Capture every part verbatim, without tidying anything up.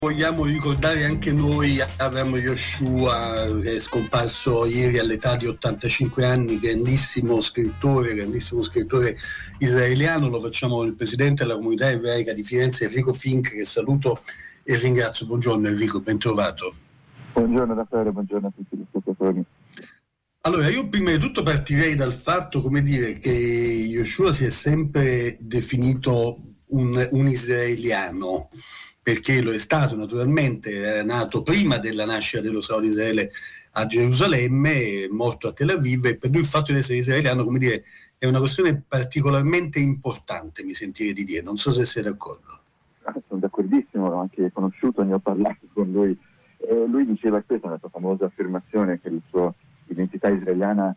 Vogliamo ricordare anche noi Avram Yoshua, che è scomparso ieri all'età di ottantacinque anni, grandissimo scrittore, grandissimo scrittore israeliano. Lo facciamo con il presidente della comunità ebraica di Firenze, Enrico Fink, che saluto e ringrazio. Buongiorno Enrico, ben trovato. Buongiorno Raffaele, buongiorno a tutti gli spettatori. Allora, io prima di tutto partirei dal fatto, come dire, che Yoshua si è sempre definito un, un israeliano, perché lo è stato naturalmente, è nato prima della nascita dello Stato di Israele a Gerusalemme, è morto a Tel Aviv, e per lui il fatto di essere israeliano, come dire, è una questione particolarmente importante, mi sentirei di dire. Non so se sei d'accordo. Sono d'accordissimo, l'ho anche conosciuto, ne ho parlato con lui. Eh, lui diceva questa, una sua famosa affermazione, che la sua identità israeliana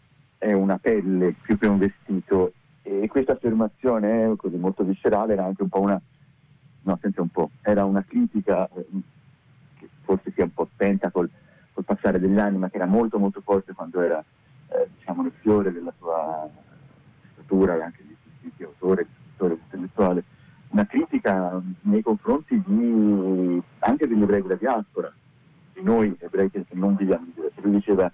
è una pelle più che un vestito, e questa affermazione così molto viscerale era anche un po' una no, senza un po', era una critica eh, che forse si è un po' spenta col, col passare degli anni, ma che era molto molto forte quando era eh, diciamo nel fiore della sua statura, anche di, di, di autore, di scrittore intellettuale, una critica nei confronti di, anche degli ebrei della diaspora, di noi ebrei che non viviamo in Israele. Lui diceva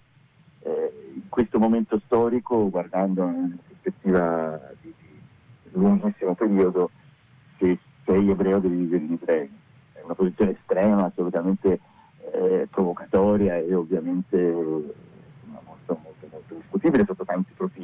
eh, in questo momento storico, guardando in prospettiva di, di lunghissimo periodo, se sei ebreo devi vivere in Israele. È una posizione estrema, assolutamente eh, provocatoria e ovviamente insomma, molto, molto, molto discutibile sotto tanti profili,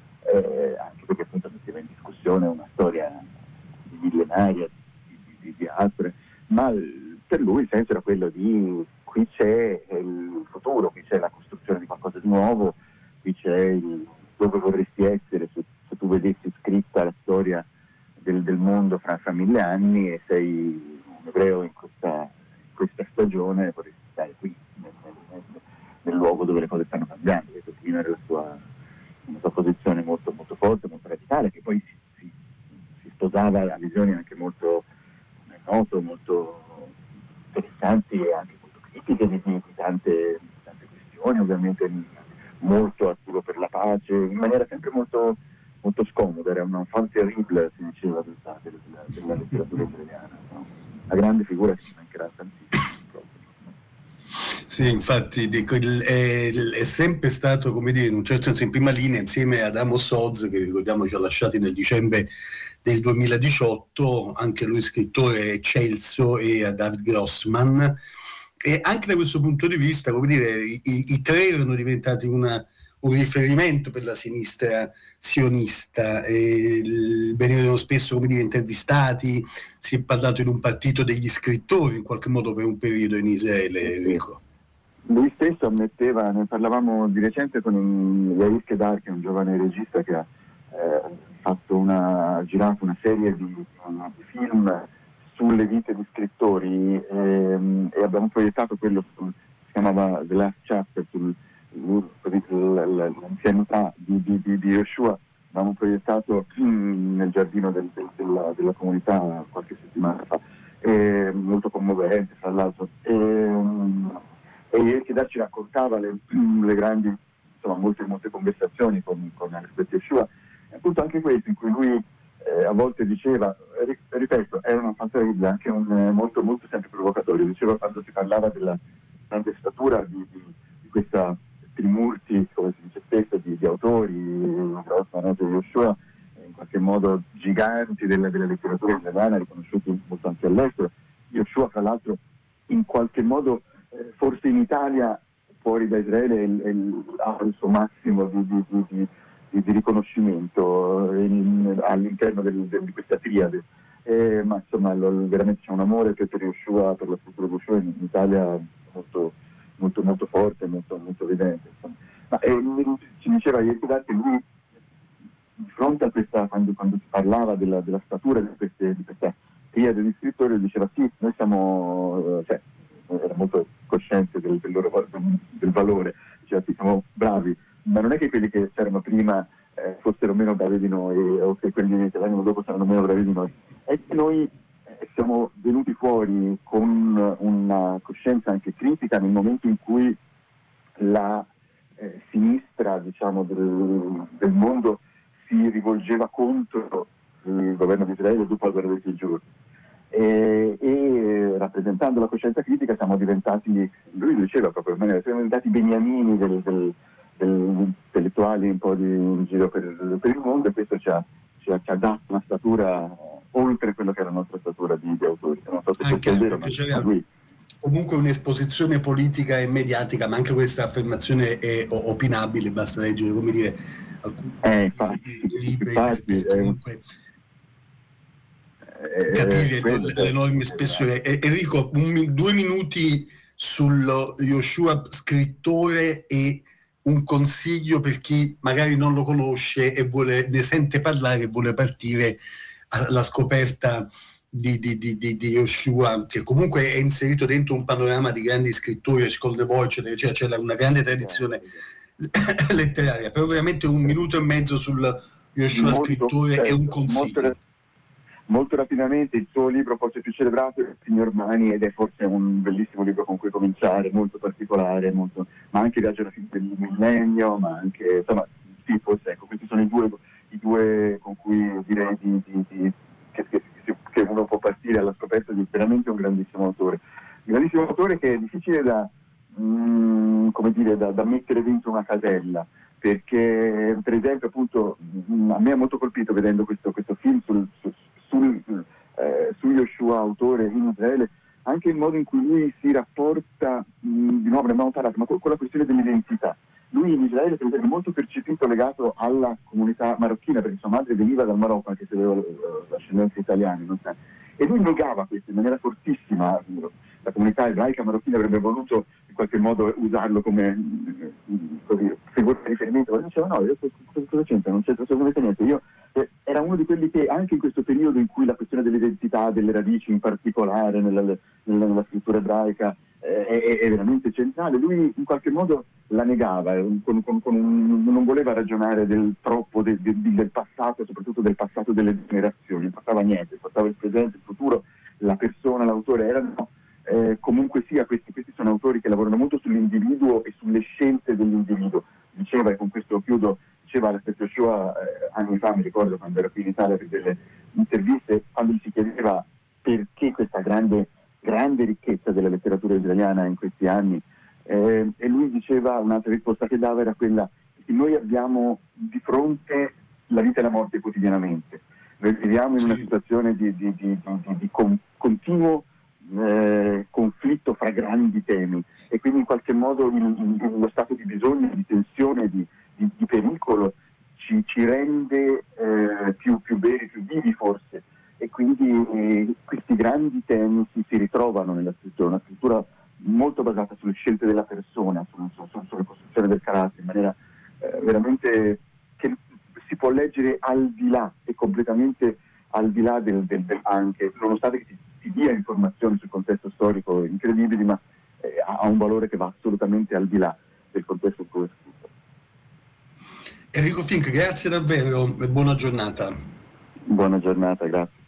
eh, anche perché appunto metteva in discussione una storia millenaria di, di, di, di altre, ma per lui il senso era quello di qui c'è il futuro, qui c'è la costruzione di qualcosa di nuovo, qui c'è il dove vorresti essere se, se tu vedessi scritta la storia del, del mondo fra, fra mille anni, e sei un ebreo in questa, in questa stagione, vorresti stare qui nel, nel, nel luogo dove le cose stanno cambiando. Questo prima era la sua, una sua posizione molto, molto forte, molto radicale, che poi si, si, si sposava a visioni anche molto note, molto interessanti e anche molto critiche di, di, di tante, tante questioni, ovviamente molto attivo per la pace, in maniera sempre molto molto scomoda, era un enfant terrible, si diceva della, della, della letteratura israeliana, no? Una grande figura che ci mancherà tantissimo proprio. Sì, infatti dico, il, è, è sempre stato, come dire, in un certo senso in prima linea insieme ad Amos Oz, che ricordiamo ci ha lasciati nel dicembre del duemiladiciotto, anche lui scrittore eccelso, e a David Grossman, e anche da questo punto di vista, come dire, i, i tre erano diventati una, un riferimento per la sinistra sionista, e venivano spesso, come dire, intervistati. Si è parlato in un partito degli scrittori in qualche modo per un periodo in Israele, Enrico. Lui stesso ammetteva, ne parlavamo di recente con Yair Kedar, che è un giovane regista che ha eh, fatto una, ha girato una serie di, di film sulle vite di scrittori, e, e abbiamo proiettato quello sul, si chiamava The Last Chapter, sul l'anzianità di, di, di, di Yoshua. L'abbiamo proiettato mm, nel giardino del, del, della, della comunità qualche settimana fa, e, molto commovente fra l'altro, e, e ieri Kedar ci raccontava le, le grandi, insomma molte, molte conversazioni con, con rispetto a Yoshua, e appunto anche questo in cui lui eh, a volte diceva, ripeto, era una fantasia anche un, molto, molto sempre provocatorio, diceva quando si parlava della grande statura di, di, di questa trimurti, come si dice spesso, di, di autori, Grossman e Yoshua, in qualche modo giganti della, della letteratura israeliana, riconosciuti molto anche all'estero. Yoshua, fra l'altro, in qualche modo, eh, forse in Italia, fuori da Israele, il, il, ha il suo massimo di, di, di, di, di, di riconoscimento in, all'interno del, del, di questa triade. Eh, ma insomma, lo, veramente c'è un amore per Yoshua, per la scrittura di Yoshua in, in Italia molto molto molto forte, molto, molto evidente. Insomma. Ma eh, ci diceva ieri che lui, di fronte a questa, quando, quando si parlava della, della statura di, queste, di questa triade di scrittori, diceva sì, noi siamo, cioè, era molto cosciente del, del loro del valore, diceva sì, siamo bravi, ma non è che quelli che c'erano prima eh, fossero meno bravi di noi, o che quelli che vengono dopo saranno meno bravi di noi, è che noi siamo venuti fuori con una coscienza anche critica nel momento in cui la eh, sinistra, diciamo, del, del mondo si rivolgeva contro il governo di Israele dopo la guerra dei sei giorni. E, e rappresentando la coscienza critica siamo diventati, lui diceva proprio in maniera, siamo diventati beniamini del, del, degli intellettuali un po' di, in giro per, per il mondo, e questo ci ha, ci, ha, ci ha dato una statura oltre quello che era la nostra statura di, di autori. Non so se anche, è vero, anche ma lui... comunque un'esposizione politica e mediatica, ma anche questa affermazione è opinabile, basta leggere, come dire, alcuni eh, infatti, libri infatti, per, per comunque eh, capire quello, l'enorme spessore. Eh, Enrico, un, due minuti sullo Yoshua scrittore e un consiglio per chi magari non lo conosce e vuole, ne sente parlare e vuole partire alla scoperta di, di, di, di, di Yoshua, che comunque è inserito dentro un panorama di grandi scrittori, School de Voce, cioè c'è una grande tradizione letteraria, però veramente un minuto e mezzo sul Yoshua molto, scrittore certo, e un consiglio. Molto, molto rapidamente, il suo libro forse più celebrato è Il Signor Mani, ed è forse un bellissimo libro con cui cominciare, molto particolare, molto, ma anche Viaggio alla fine del millennio, ma anche, insomma, sì, forse ecco, questi sono i due, i due con cui direi di, di, di che, che, che uno può partire alla scoperta di veramente un grandissimo autore. Un grandissimo autore che è difficile da, mh, come dire, da, da mettere dentro una casella, perché per esempio appunto mh, a me ha molto colpito vedendo questo, questo film sul, sul, sul, eh, su Yoshua, autore in Israele, anche il modo in cui lui si rapporta, mh, di nuovo ne abbiamo parlato, ma con, con la questione dell'identità. Lui in Israele per esempio è molto percepito legato alla comunità marocchina, perché sua madre veniva dal Marocco, anche se aveva l'ascendenza italiana, non so. E lui negava questo in maniera fortissima. La comunità ebraica marocchina avrebbe voluto in qualche modo usarlo come così, figura di riferimento, ma diceva no, io cosa c'entra, non c'entra assolutamente niente. Io, eh, era uno di quelli che anche in questo periodo in cui la questione dell'identità, delle radici in particolare nella, nella, nella scrittura ebraica eh, è, è veramente centrale, lui in qualche modo la negava, con, con, con un, non voleva ragionare del troppo del, del, del passato, soprattutto del passato delle generazioni, non passava niente, passava il presente, il futuro, la persona, l'autore erano eh, comunque sia, questi, questi sono autori che lavorano molto sull'individuo e sulle scelte dell'individuo. Diceva, e con questo chiudo, diceva Alfred Yoshua eh, anni fa, mi ricordo quando ero qui in Italia per delle interviste, quando gli si chiedeva perché questa grande, grande ricchezza della letteratura israeliana in questi anni, eh, e lui diceva, un'altra risposta che dava era quella che noi abbiamo di fronte la vita e la morte quotidianamente. Noi viviamo in una situazione di, di, di, di, di con, continuo eh, conflitto fra grandi temi, e quindi in qualche modo in, in, lo stato di bisogno, di tensione, di, di, di pericolo ci, ci rende eh, più, più veri, più vivi forse, e quindi eh, questi grandi temi si, si ritrovano nella scrittura, una scrittura molto basata sulle scelte della persona, sulla, sulla, sulla costruzione del carattere, in maniera eh, veramente che si può leggere al di là e completamente al di là del, del, del anche, nonostante che ti, ti dia informazioni sul contesto storico incredibili, ma eh, ha un valore che va assolutamente al di là del contesto in cui è scritto. Enrico Fink, grazie davvero e buona giornata. Buona giornata, grazie.